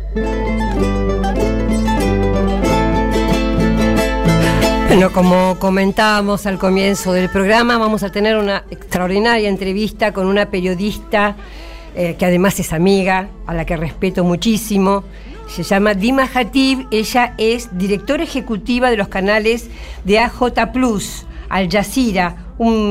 Bueno, como comentábamos al comienzo del programa, vamos a tener una extraordinaria entrevista con una periodista que además es amiga, a la que respeto muchísimo. Se llama Dima Khatib. Ella es directora ejecutiva de los canales de AJ+, Al Jazeera,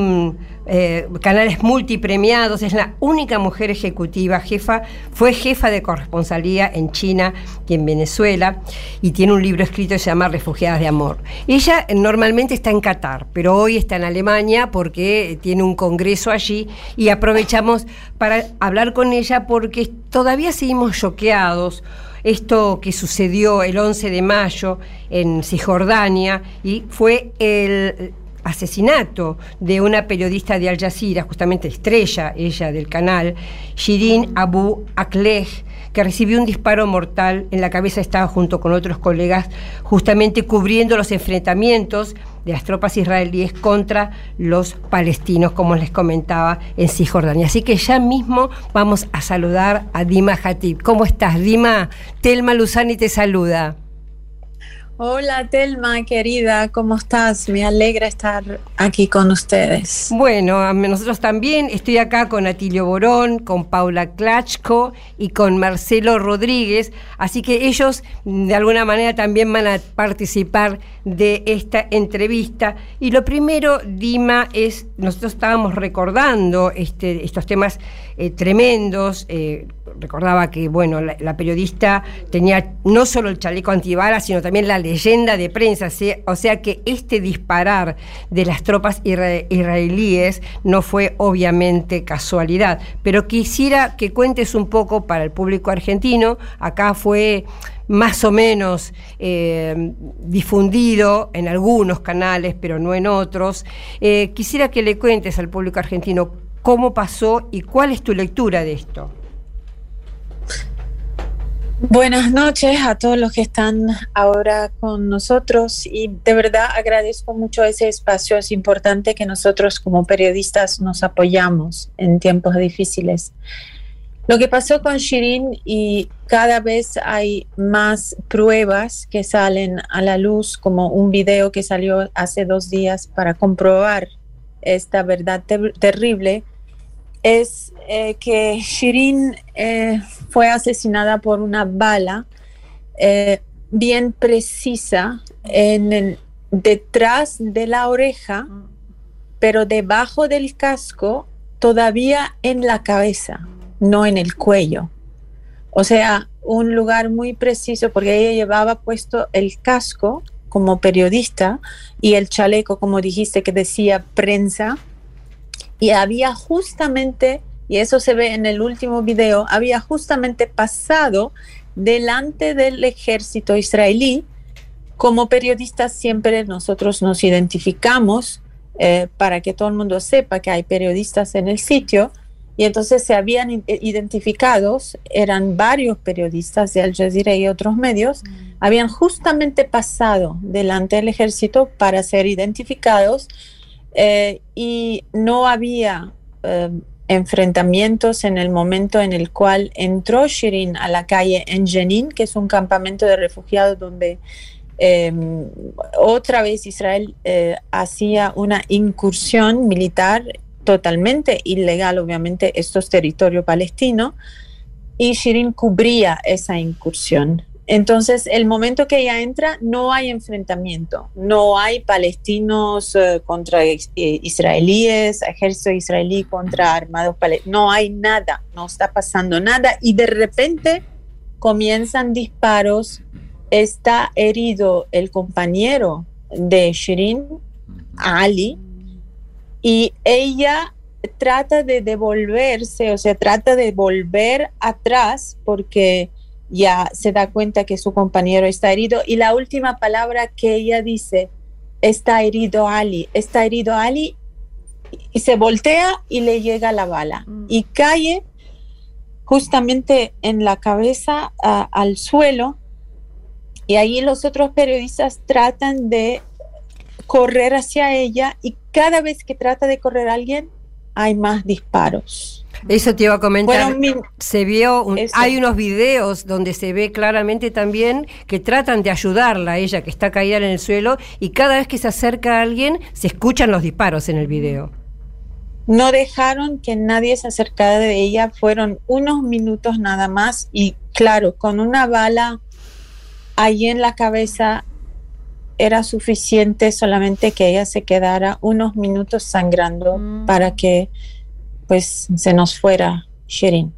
canales multipremiados. Es la única mujer ejecutiva, fue jefa de corresponsalía en China y en Venezuela, y tiene un libro escrito que se llama Refugiadas de Amor. Ella normalmente está en Qatar, pero hoy está en Alemania porque tiene un congreso allí, y aprovechamos para hablar con ella porque todavía seguimos choqueados. Esto que sucedió el 11 de mayo en Cisjordania, y fue el asesinato de una periodista de Al Jazeera, justamente estrella ella del canal, Shirin Abu Akleh, que recibió un disparo mortal en la cabeza. Estaba junto con otros colegas justamente cubriendo los enfrentamientos de las tropas israelíes contra los palestinos, como les comentaba, en Cisjordania. Así que ya mismo vamos a saludar a Dima Khatib. ¿Cómo estás, Dima? Telma Luzani te saluda. Hola Telma, querida, ¿cómo estás? Me alegra estar aquí con ustedes. Bueno, nosotros también. Estoy acá con Atilio Borón, con Paula Klachko y con Marcelo Rodríguez, así que ellos de alguna manera también van a participar de esta entrevista. Y lo primero, Dima, es, nosotros estábamos recordando estos temas tremendos. Recordaba que, bueno, la periodista tenía no solo el chaleco antibalas, sino también la leyenda de prensa, o sea que este disparar de las tropas israelíes no fue obviamente casualidad. Pero quisiera que cuentes un poco para el público argentino. Acá fue más o menos difundido en algunos canales, pero no en otros. Quisiera que le cuentes al público argentino cómo pasó y cuál es tu lectura de esto. Buenas noches a todos los que están ahora con nosotros, y de verdad agradezco mucho ese espacio. Es importante que nosotros como periodistas nos apoyamos en tiempos difíciles. Lo que pasó con Shirin, y cada vez hay más pruebas que salen a la luz, como un video que salió hace 2 días para comprobar esta verdad terrible, es que Shirin fue asesinada por una bala bien precisa detrás de la oreja, pero debajo del casco, todavía en la cabeza, no en el cuello. O sea, un lugar muy preciso, porque ella llevaba puesto el casco como periodista y el chaleco, como dijiste, que decía prensa. Y había justamente, y eso se ve en el último video, había justamente pasado delante del ejército israelí. Como periodistas siempre nosotros nos identificamos para que todo el mundo sepa que hay periodistas en el sitio, y entonces se habían identificados, eran varios periodistas de Al Jazeera y otros medios, habían justamente pasado delante del ejército para ser identificados. Y no había enfrentamientos en el momento en el cual entró Shirin a la calle en Jenin, que es un campamento de refugiados donde otra vez Israel hacía una incursión militar totalmente ilegal, obviamente. Esto es territorio palestino, y Shirin cubría esa incursión. Entonces, el momento que ella entra, no hay enfrentamiento, no hay palestinos contra israelíes, ejército israelí contra armados palestinos, no hay nada, no está pasando nada, y de repente comienzan disparos. Está herido el compañero de Shirin, Ali, y ella trata de devolverse, o sea, trata de volver atrás porque ya se da cuenta que su compañero está herido, y la última palabra que ella dice, está herido Ali, y se voltea y le llega la bala y cae justamente en la cabeza al suelo, y ahí los otros periodistas tratan de correr hacia ella, y cada vez que trata de correr alguien hay más disparos. Eso te iba a comentar. Se vio, Eso. hay unos videos donde se ve claramente también que tratan de ayudarla a ella, que está caída en el suelo, y cada vez que se acerca a alguien se escuchan los disparos en el video. No dejaron que nadie se acercara de ella, fueron unos minutos nada más, y claro, con una bala ahí en la cabeza era suficiente solamente que ella se quedara unos minutos sangrando para que pues se nos fuera Shirin.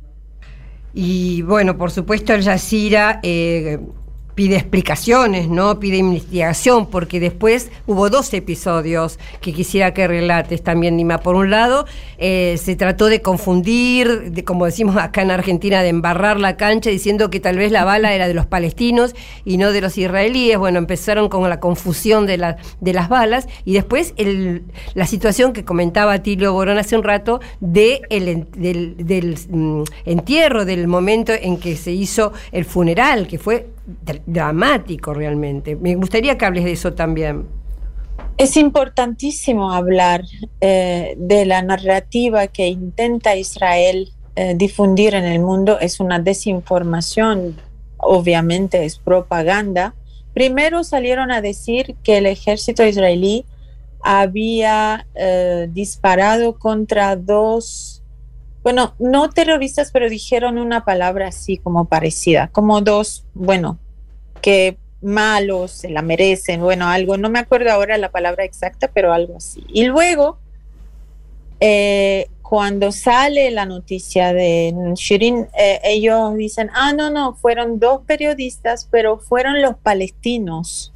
Y bueno, por supuesto Al Jazeera pide explicaciones, ¿no? Pide investigación, porque después hubo 2 episodios que quisiera que relates también, Nima. Por un lado, se trató de confundir, como decimos acá en Argentina, de embarrar la cancha diciendo que tal vez la bala era de los palestinos y no de los israelíes. Bueno, empezaron con la confusión de las balas, y después la situación que comentaba Tilio Borón hace un rato del entierro, del momento en que se hizo el funeral, que fue dramático realmente. Me gustaría que hables de eso también. Es importantísimo hablar de la narrativa que intenta Israel difundir en el mundo. Es una desinformación, obviamente es propaganda. Primero salieron a decir que el ejército israelí había disparado contra 2, bueno, no terroristas, pero dijeron una palabra así como parecida, como 2, bueno, que malos, se la merecen, bueno, algo, no me acuerdo ahora la palabra exacta, pero algo así. Y luego, cuando sale la noticia de Shirin, ellos dicen, no, fueron 2 periodistas, pero fueron los palestinos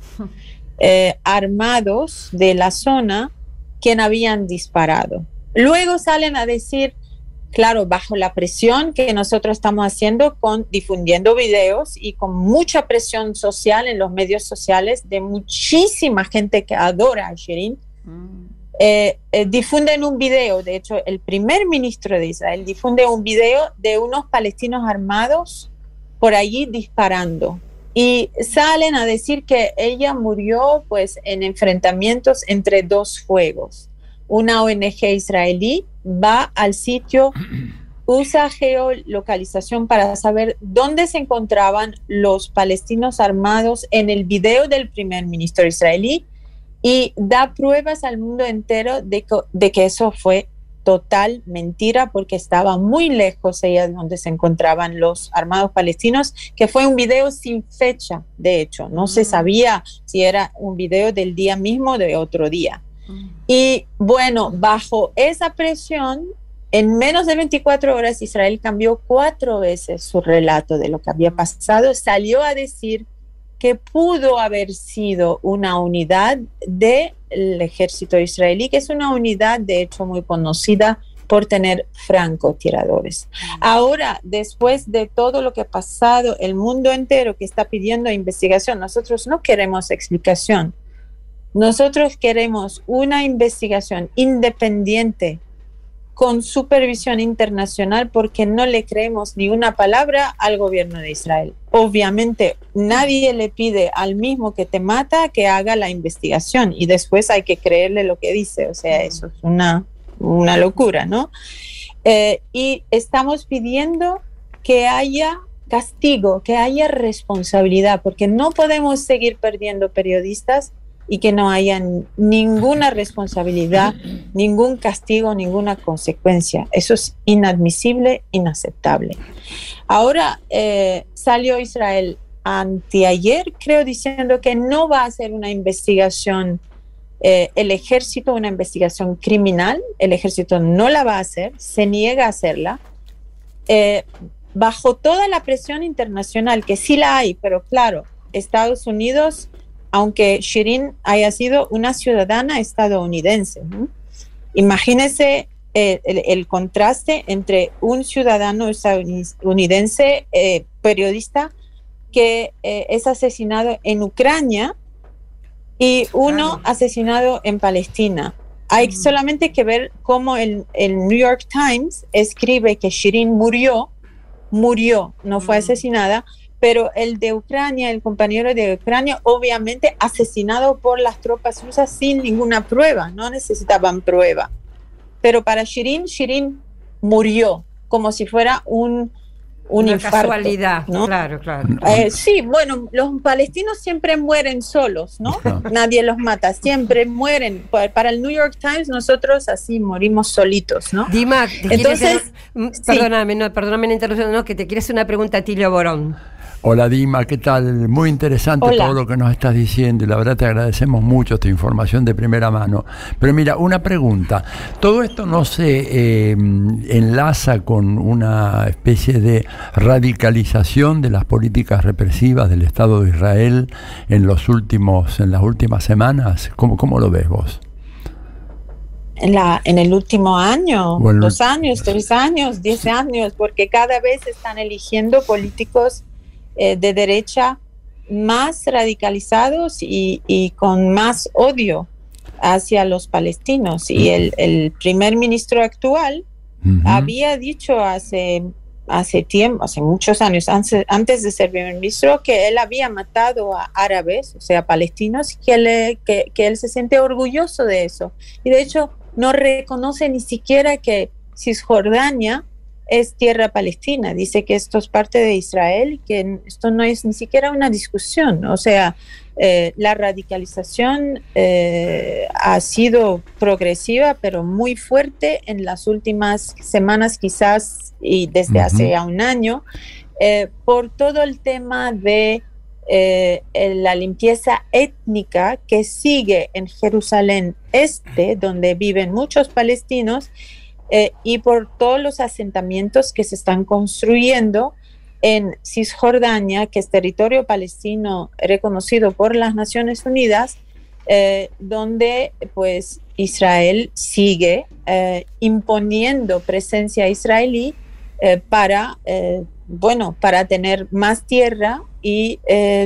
armados de la zona quien habían disparado. Luego salen a decir, claro, bajo la presión que nosotros estamos haciendo difundiendo videos y con mucha presión social en los medios sociales de muchísima gente que adora a Shirin, difunden un video. De hecho, el primer ministro de Israel difunde un video de unos palestinos armados por allí disparando. Y salen a decir que ella murió pues en enfrentamientos entre 2 fuegos. Una ONG israelí va al sitio, usa geolocalización para saber dónde se encontraban los palestinos armados en el video del primer ministro israelí, y da pruebas al mundo entero de que eso fue total mentira, porque estaba muy lejos ella de donde se encontraban los armados palestinos, que fue un video sin fecha, de hecho, no se sabía si era un video del día mismo o de otro día. Y bueno, bajo esa presión, en menos de 24 horas, Israel cambió 4 veces su relato de lo que había pasado. Salió a decir que pudo haber sido una unidad del ejército israelí, que es una unidad, de hecho, muy conocida por tener francotiradores. Ahora, después de todo lo que ha pasado, el mundo entero que está pidiendo investigación, nosotros no queremos explicación. Nosotros queremos una investigación independiente con supervisión internacional, porque no le creemos ni una palabra al gobierno de Israel. Obviamente, nadie le pide al mismo que te mata que haga la investigación y después hay que creerle lo que dice. O sea, eso es una locura, ¿no? Y estamos pidiendo que haya castigo, que haya responsabilidad, porque no podemos seguir perdiendo periodistas y que no haya ninguna responsabilidad, ningún castigo, ninguna consecuencia. Eso es inadmisible, inaceptable. Ahora salió Israel anteayer, creo, diciendo que no va a hacer una investigación, el ejército, una investigación criminal. El ejército no la va a hacer, se niega a hacerla, bajo toda la presión internacional, que sí la hay, pero claro, Estados Unidos, aunque Shirin haya sido una ciudadana estadounidense, ¿no? Imagínese el contraste entre un ciudadano estadounidense, periodista, que es asesinado en Ucrania, y uno asesinado en Palestina. Hay solamente que ver cómo el New York Times escribe que Shirin murió, no fue asesinada, pero el de Ucrania, el compañero de Ucrania, obviamente asesinado por las tropas rusas sin ninguna prueba, no necesitaban prueba. Pero para Shirin murió, como si fuera una infarto, casualidad, ¿no? Claro. Sí, bueno, los palestinos siempre mueren solos, ¿no? Nadie los mata, siempre mueren. Para el New York Times nosotros así morimos solitos, ¿no? Dima, entonces, perdóname la interrupción, no, que te quieres hacer una pregunta a Tilio Borón. Hola Dima, ¿qué tal? Muy interesante todo lo que nos estás diciendo y la verdad te agradecemos mucho esta información de primera mano. Pero mira, una pregunta. ¿Todo esto no se enlaza con una especie de radicalización de las políticas represivas del Estado de Israel en las últimas semanas? ¿Cómo lo ves vos? En el último año, 2 años, 3 años, 10 años, porque cada vez están eligiendo políticos de derecha más radicalizados y con más odio hacia los palestinos. Y el primer ministro actual había dicho hace tiempo, hace muchos años, antes de ser primer ministro, que él había matado a árabes, o sea, palestinos, que él se siente orgulloso de eso. Y de hecho no reconoce ni siquiera que Cisjordania es tierra palestina, dice que esto es parte de Israel y que esto no es ni siquiera una discusión. O sea, la radicalización ha sido progresiva, pero muy fuerte en las últimas semanas quizás, y desde hace ya un año, por todo el tema de la limpieza étnica que sigue en Jerusalén Este, donde viven muchos palestinos, y por todos los asentamientos que se están construyendo en Cisjordania, que es territorio palestino reconocido por las Naciones Unidas, donde pues Israel sigue imponiendo presencia israelí para tener más tierra y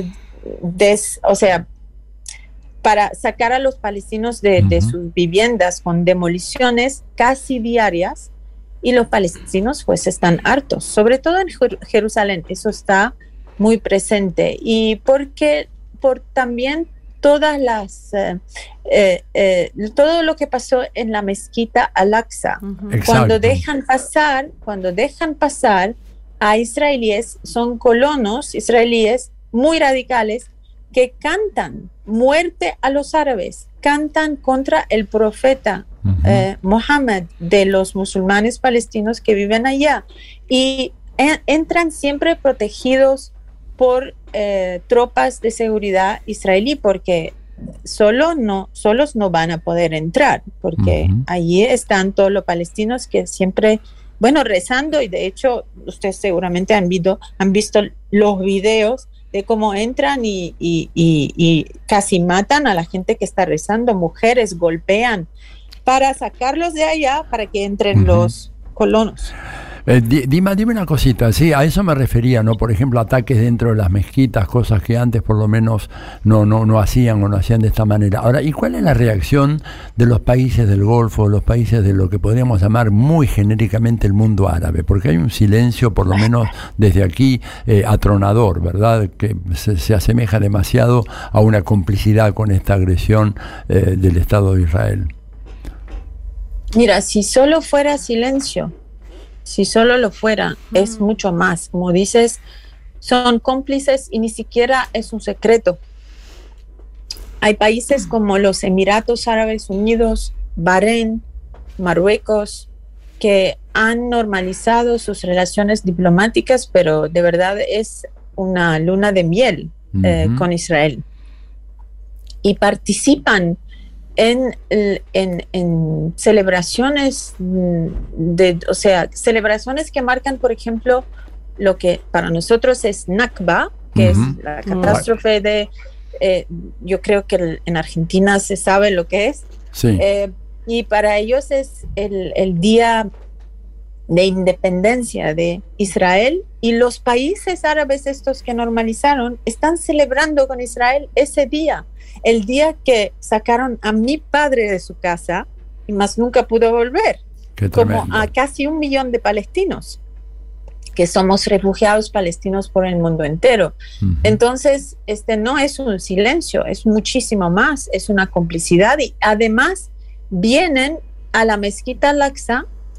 para sacar a los palestinos de sus viviendas con demoliciones casi diarias, y los palestinos pues están hartos, sobre todo en Jerusalén, eso está muy presente, y porque también todas las todo lo que pasó en la mezquita Al-Aqsa, cuando dejan pasar a israelíes, son colonos israelíes muy radicales que cantan muerte a los árabes, cantan contra el profeta Mohammed de los musulmanes palestinos que viven allá, y entran siempre protegidos por tropas de seguridad israelí, porque solos no van a poder entrar, porque allí están todos los palestinos que siempre, rezando, y de hecho ustedes seguramente han visto los videos de cómo entran y casi matan a la gente que está rezando, mujeres golpean para sacarlos de allá para que entren los colonos. Dime una cosita, sí, a eso me refería, ¿no? Por ejemplo, ataques dentro de las mezquitas, cosas que antes por lo menos no hacían o no hacían de esta manera. Ahora, ¿y cuál es la reacción de los países del Golfo, los países de lo que podríamos llamar muy genéricamente el mundo árabe? Porque hay un silencio, por lo menos desde aquí, atronador, ¿verdad? Que se asemeja demasiado a una complicidad con esta agresión del Estado de Israel. Mira, si solo fuera silencio, si solo lo fuera, es mucho más. Como dices, son cómplices y ni siquiera es un secreto. Hay países como los Emiratos Árabes Unidos, Bahrein, Marruecos, que han normalizado sus relaciones diplomáticas, pero de verdad es una luna de miel con Israel. Y participan en celebraciones celebraciones que marcan, por ejemplo, lo que para nosotros es Nakba, que es la catástrofe de yo creo que en Argentina se sabe lo que es, sí. Y para ellos es el día de independencia de Israel, y los países árabes estos que normalizaron están celebrando con Israel ese día, el día que sacaron a mi padre de su casa y más nunca pudo volver, como a casi 1 millón de palestinos que somos refugiados palestinos por el mundo entero. Entonces, no es un silencio, es muchísimo más, es una complicidad, y además vienen a la mezquita Al-Aqsa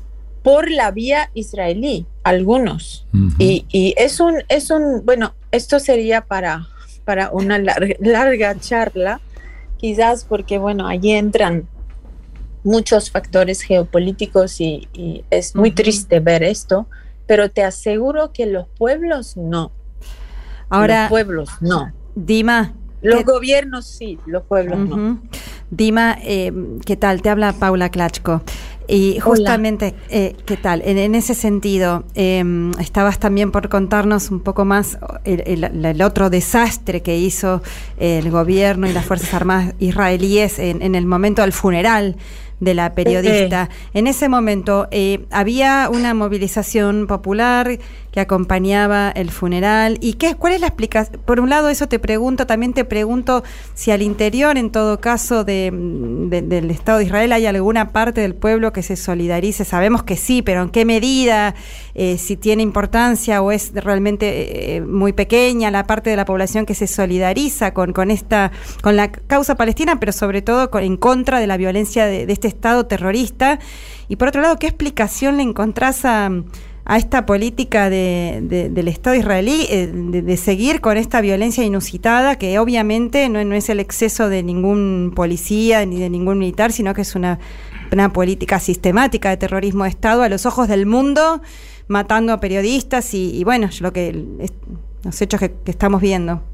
por la vía israelí, algunos. Y es un, bueno, esto sería para una larga charla, quizás porque, bueno, allí entran muchos factores geopolíticos y es muy triste ver esto, pero te aseguro que los pueblos no. Ahora, los pueblos no. Dima, los gobiernos sí, los pueblos no. Dima, ¿qué tal? Te habla Paula Klachko. Y justamente, ¿qué tal? En ese sentido, estabas también por contarnos un poco más el otro desastre que hizo el gobierno y las Fuerzas Armadas israelíes en el momento del funeral de la periodista. En ese momento había una movilización popular que acompañaba el funeral. ¿Y cuál es la explicación? Por un lado, eso te pregunto. También te pregunto si al interior, en todo caso, del Estado de Israel hay alguna parte del pueblo que se solidarice. Sabemos que sí, pero ¿en qué medida? Si tiene importancia o es realmente muy pequeña la parte de la población que se solidariza con la causa palestina, pero sobre todo en contra de la violencia de este Estado terrorista. Y por otro lado, ¿qué explicación le encontrás a esta política del Estado israelí de seguir con esta violencia inusitada, que obviamente no es el exceso de ningún policía ni de ningún militar, sino que es una política sistemática de terrorismo de Estado a los ojos del mundo, matando a periodistas y bueno, los hechos que estamos viendo?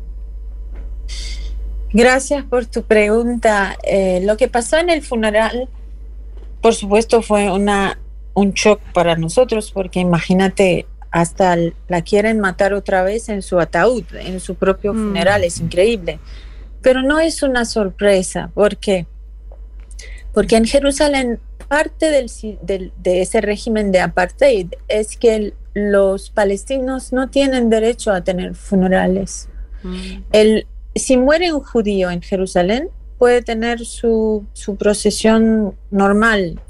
Gracias por tu pregunta. Lo que pasó en el funeral, por supuesto, fue un shock para nosotros, porque imagínate, hasta la quieren matar otra vez en su ataúd, en su propio funeral. Es increíble. Pero no es una sorpresa. ¿Por qué? Porque en Jerusalén, parte de ese régimen de apartheid es que los palestinos no tienen derecho a tener funerales. Si muere un judío en Jerusalén, puede tener su procesión normal,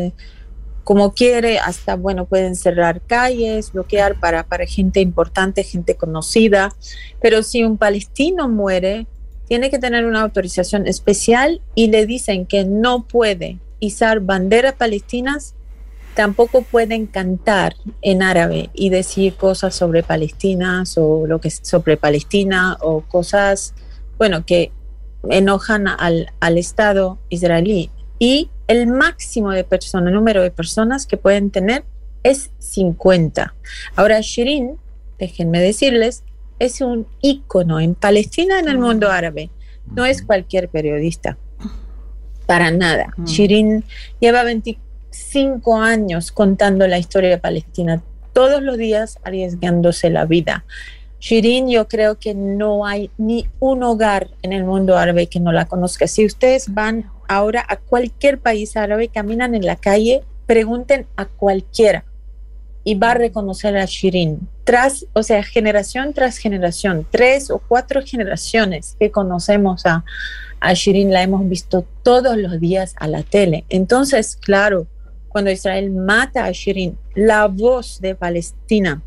como quiere, hasta, bueno, pueden cerrar calles, bloquear para gente importante, gente conocida, pero si un palestino muere, tiene que tener una autorización especial y le dicen que no puede izar banderas palestinas, tampoco pueden cantar en árabe y decir cosas sobre palestinas o sobre Palestina o cosas, bueno, que enojan al Estado israelí. Y el máximo número de personas que pueden tener es 50. Ahora, Shirin, déjenme decirles, es un ícono en Palestina, en el mundo árabe. No es cualquier periodista, para nada. Shirin lleva 25 años contando la historia de Palestina, todos los días arriesgándose la vida. Shirin, yo creo que no hay ni un hogar en el mundo árabe que no la conozca. Si ustedes van ahora a cualquier país árabe, caminan en la calle, pregunten a cualquiera y va a reconocer a Shirin. O sea, generación tras generación, 3 o 4 generaciones que conocemos a Shirin, la hemos visto todos los días a la tele. Entonces, claro, cuando Israel mata a Shirin, la voz de Palestina,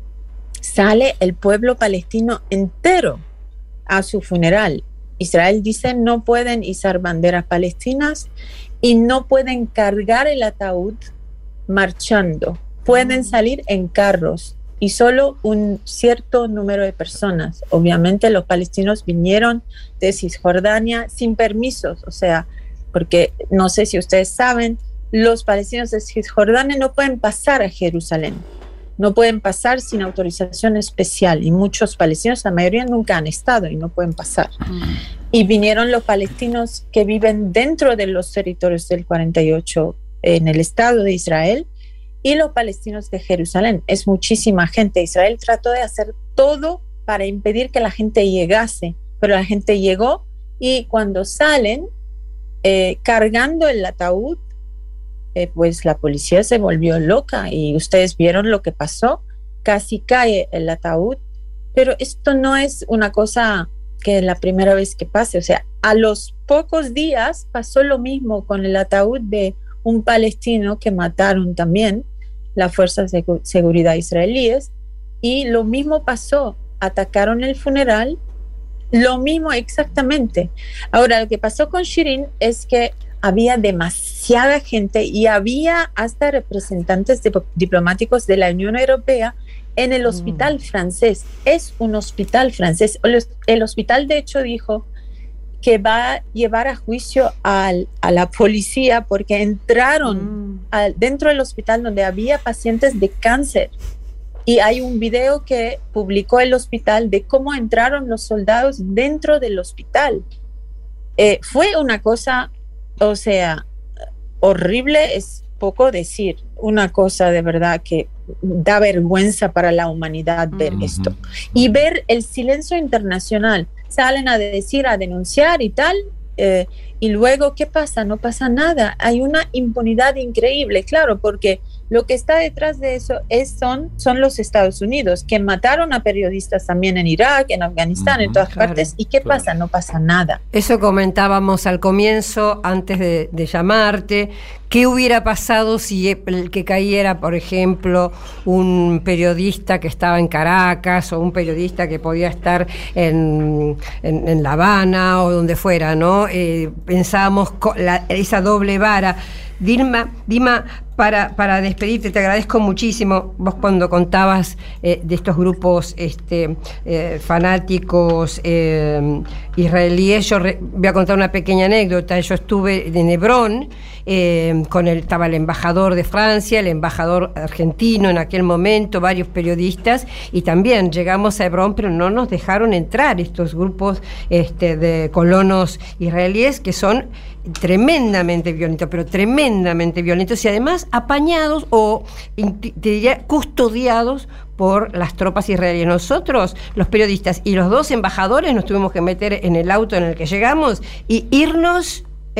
sale el pueblo palestino entero a su funeral. Israel dice no pueden izar banderas palestinas y no pueden cargar el ataúd marchando. Pueden salir en carros y solo un cierto número de personas. Obviamente los palestinos vinieron de Cisjordania sin permisos, o sea, porque no sé si ustedes saben, los palestinos de Cisjordania no pueden pasar a Jerusalén. No pueden pasar sin autorización especial y muchos palestinos, la mayoría nunca han estado y no pueden pasar. Y vinieron los palestinos que viven dentro de los territorios del 48 en el Estado de Israel y los palestinos de Jerusalén. Es muchísima gente. Israel trató de hacer todo para impedir que la gente llegase, pero la gente llegó y cuando salen cargando el ataúd, pues la policía se volvió loca y ustedes vieron lo que pasó, casi cae el ataúd, pero esto no es una cosa que es la primera vez que pase, o sea, a los pocos días pasó lo mismo con el ataúd de un palestino que mataron también las fuerzas de seguridad israelíes y lo mismo pasó, atacaron el funeral, lo mismo exactamente. Ahora, lo que pasó con Shirin es que había demasiada gente y había hasta representantes diplomáticos de la Unión Europea en el hospital francés. Es un hospital francés. El hospital, de hecho, dijo que va a llevar a juicio a la policía porque entraron dentro del hospital donde había pacientes de cáncer. Y hay un video que publicó el hospital de cómo entraron los soldados dentro del hospital. Fue una cosa, o sea, horrible, es poco decir, una cosa de verdad que da vergüenza para la humanidad ver esto. Y ver el silencio internacional, salen a decir, a denunciar y tal, y luego, ¿qué pasa? No pasa nada. Hay una impunidad increíble, claro, porque lo que está detrás de eso son los Estados Unidos, que mataron a periodistas también en Irak, en Afganistán, en todas partes. ¿Y qué pasa? No pasa nada. Eso comentábamos al comienzo, antes de llamarte. ¿Qué hubiera pasado si el que cayera, por ejemplo, un periodista que estaba en Caracas o un periodista que podía estar en La Habana o donde fuera, ¿no? Pensábamos esa doble vara. Dima, para despedirte, te agradezco muchísimo. Vos cuando contabas de estos grupos fanáticos israelíes, yo voy a contar una pequeña anécdota. Yo estuve en Hebrón, estaba el embajador de Francia, el embajador argentino en aquel momento, varios periodistas, y también llegamos a Hebrón, pero no nos dejaron entrar estos grupos de colonos israelíes que son tremendamente violentos, pero tremendamente violentos, y además apañados o, te diría, custodiados por las tropas israelíes. Nosotros, los periodistas y los dos embajadores, nos tuvimos que meter en el auto en el que llegamos y irnos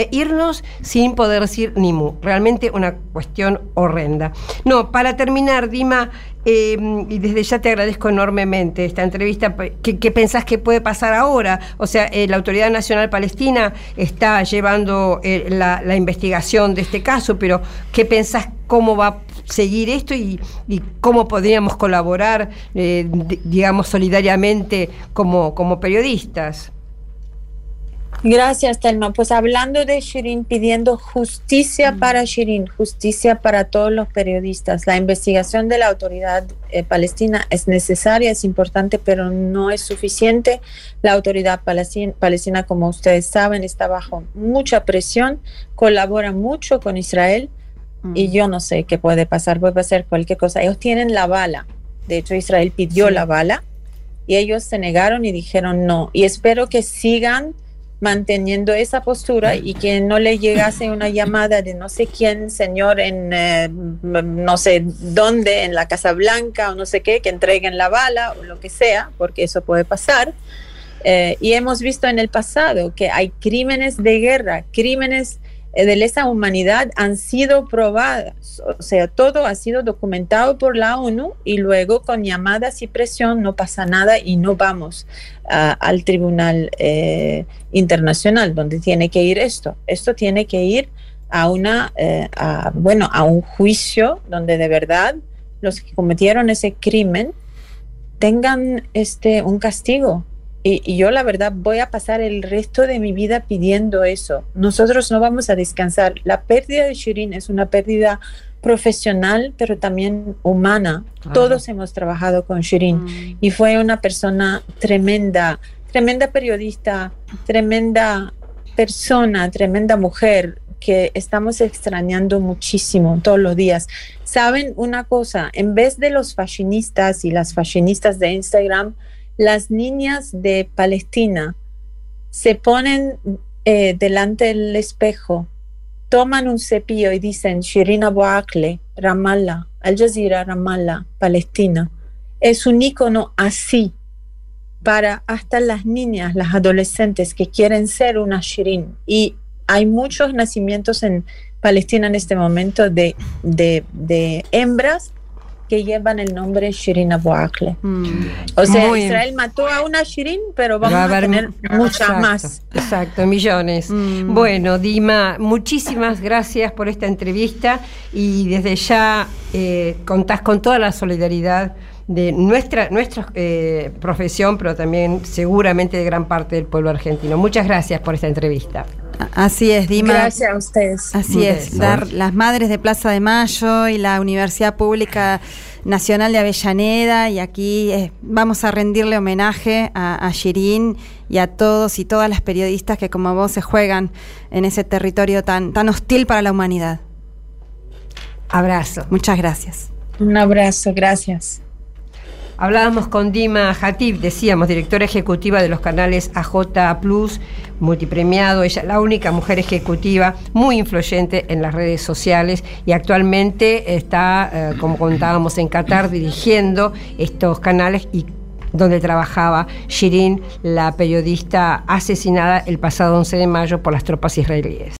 sin poder decir ni mu. Realmente una cuestión horrenda. No, para terminar, Dima, y desde ya te agradezco enormemente esta entrevista. ¿Qué pensás que puede pasar ahora? O sea, la Autoridad Nacional Palestina está llevando la investigación de este caso, pero ¿qué pensás cómo va a seguir esto y cómo podríamos colaborar, digamos, solidariamente como periodistas? Gracias, Telma. Pues hablando de Shirin, pidiendo justicia para Shirin, justicia para todos los periodistas. La investigación de la autoridad palestina es necesaria, es importante, pero no es suficiente. La autoridad palestina, como ustedes saben, está bajo mucha presión, colabora mucho con Israel y yo no sé qué puede pasar cualquier cosa. Ellos tienen la bala. De hecho, Israel pidió la bala y ellos se negaron y dijeron no. Y espero que sigan manteniendo esa postura y que no le llegase una llamada de no sé quién, señor, en no sé dónde, en la Casa Blanca o no sé qué, que entreguen la bala o lo que sea, porque eso puede pasar. Y hemos visto en el pasado que hay crímenes de guerra, crímenes de lesa humanidad han sido probados, o sea, todo ha sido documentado por la ONU y luego con llamadas y presión no pasa nada y no vamos al Tribunal Internacional donde tiene que ir esto. Esto tiene que ir a un juicio donde de verdad los que cometieron ese crimen tengan un castigo. Y yo la verdad voy a pasar el resto de mi vida pidiendo eso. Nosotros no vamos a descansar. La pérdida de Shirin es una pérdida profesional, pero también humana. Todos hemos trabajado con Shirin y fue una persona tremenda, tremenda periodista, tremenda persona, tremenda mujer que estamos extrañando muchísimo todos los días. ¿Saben una cosa? En vez de los fashionistas y las fashionistas de Instagram, las niñas de Palestina se ponen delante del espejo, toman un cepillo y dicen Shirin Abu Akleh, Ramallah, Al Jazeera, Ramallah, Palestina. Es un ícono así para hasta las niñas, las adolescentes que quieren ser una Shirin. Y hay muchos nacimientos en Palestina en este momento de hembras que llevan el nombre Shirin Abu Akleh. O sea, Israel mató a una Shirin, pero vamos a tener muchas más. Exacto, millones. Bueno, Dima, muchísimas gracias por esta entrevista y desde ya contás con toda la solidaridad de nuestra profesión, pero también seguramente de gran parte del pueblo argentino. Muchas gracias por esta entrevista. Así es, Dima. Gracias a ustedes. Así es, las Madres de Plaza de Mayo y la Universidad Pública Nacional de Avellaneda, y aquí vamos a rendirle homenaje a Shirin y a todos y todas las periodistas que como vos se juegan en ese territorio tan hostil para la humanidad. Abrazo. Muchas gracias. Un abrazo, gracias. Hablábamos con Dima Hatib, decíamos, directora ejecutiva de los canales AJ Plus, multipremiado. Ella es la única mujer ejecutiva muy influyente en las redes sociales y actualmente está, como contábamos, en Qatar dirigiendo estos canales y donde trabajaba Shirin, la periodista asesinada el pasado 11 de mayo por las tropas israelíes.